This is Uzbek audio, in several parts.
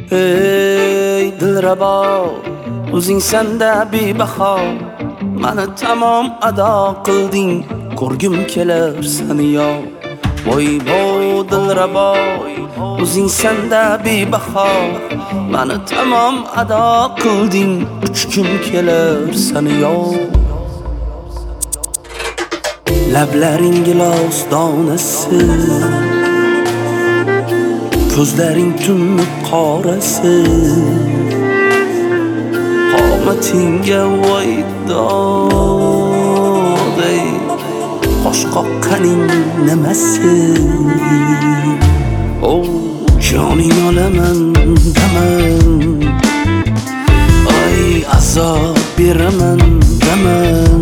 Ey dilrabo, o'zing sanda bebaho, mani tamom ado qilding, ko'rgim kelar seni yo. Voy dilrabo, o'zing sanda bebaho, mani tamom ado qilding, uchgim kelar seni yo. Lablaring gilos donasi, ko'zlaring tunni qorasi, qomatingga voy doday, qosh qoqqaning nimasi? Oh, joning olaman daman, ay azob beraman daman.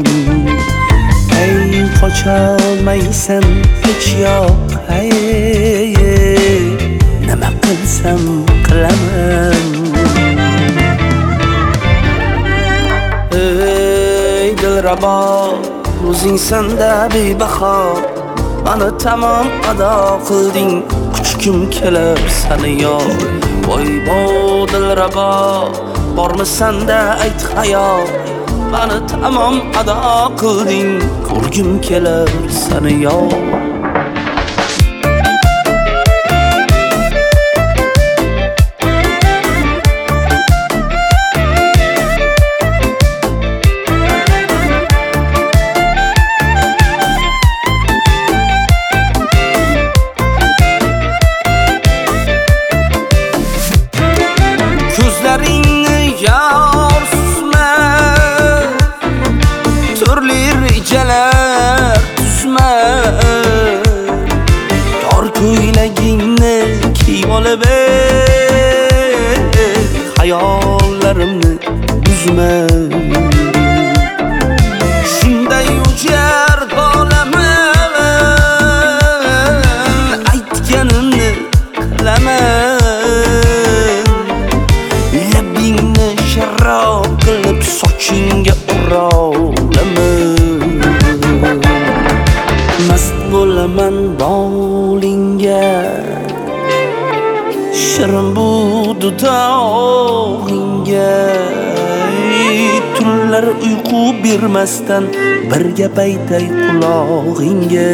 Ey qocholmaysan hech yo'q, ay nima qilsam qilaman. Ey dilrabo, o'zing sanda bebaho, mani tamom ado qilding, kuchgim kelar seni yo. Voy dilrabo, bormi sanda ayt hayot, mani tamom ado qilding, ko'rgim kelar seni yo. Ko'zlaringni yorsizma, turli rejalar tuzma, tor ko'ylagingni kiyib olib hayollarimni buzma. Shunday ujar bolaman, aytganimni qilaman. Labingni sharob qilib sochingga urolaman. Mast bo'laman bolingga, shirin bu dudog'ingga. Tunlar uyqu bermasdan bir gap aytay qulog'ingga.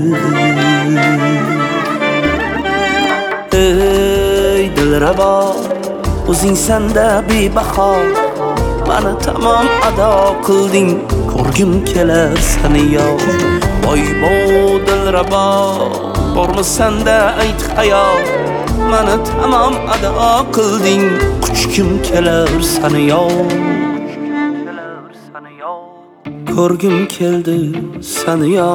Ey dilrabo, o'zing sanda bebaho, mani tamom ado qilding, ko'rgim kelar seni yo. Voy dilrabo, bormi sanda ayt hayot, mani tamom ado qilding, kuchgim kelar seni yo. Ko'rgim keldi seni yo,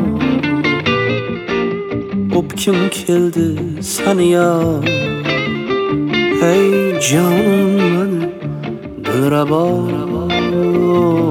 o'pkim keldi seni yo. Hey canım, dilrabo.